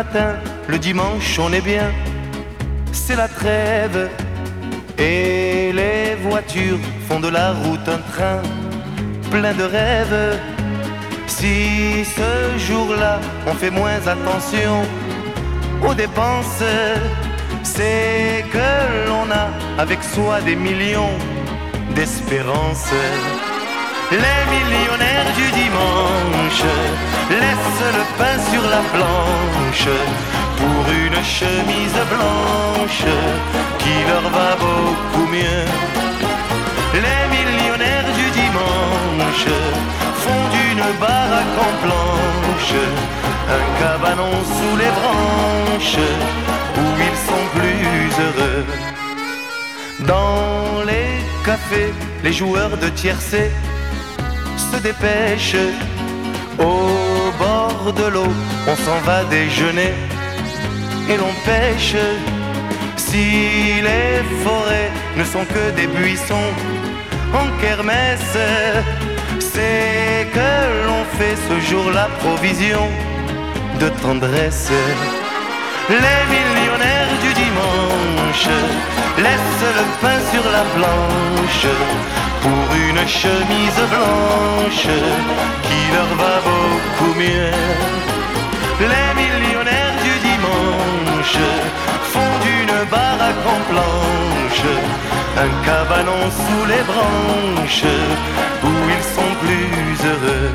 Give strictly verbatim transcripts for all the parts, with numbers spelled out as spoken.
matin, le dimanche on est bien, c'est la trêve. Et les voitures font de la route un train plein de rêves. Si ce jour-là on fait moins attention aux dépenses, c'est que l'on a avec soi des millions d'espérances. Les millionnaires du dimanche laissent le pain sur la planche pour une chemise blanche qui leur va beaucoup mieux. Les millionnaires du dimanche font d'une baraque en planche un cabanon sous les branches où ils sont plus heureux. Dans les cafés, les joueurs de tiercé se dépêchent. Au bord de l'eau, on s'en va déjeuner et l'on pêche. Si les forêts ne sont que des buissons en kermesse, c'est que l'on fait ce jour-là provision de tendresse. Les millionnaires du dimanche laissent le pain sur la planche pour une chemise blanche qui leur va beaucoup mieux. Les millionnaires du dimanche font d'une baraque en planche un cabanon sous les branches où ils sont plus heureux.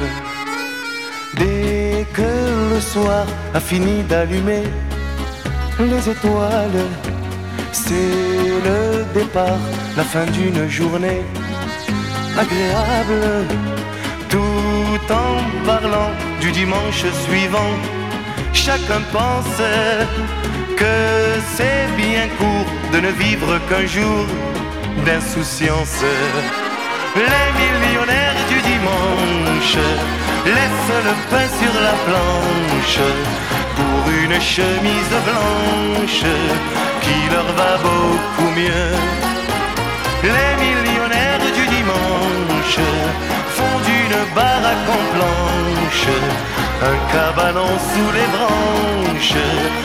Dès que le soir a fini d'allumer les étoiles, c'est le départ, la fin d'une journée agréable. Tout en parlant du dimanche suivant, chacun pense que c'est bien court de ne vivre qu'un jour d'insouciance. Les millionnaires du dimanche laissent le pain sur la planche pour une chemise blanche qui leur va beaucoup mieux. Les millionnaires du dimanche font d'une baraque en planche un cabanon sous les branches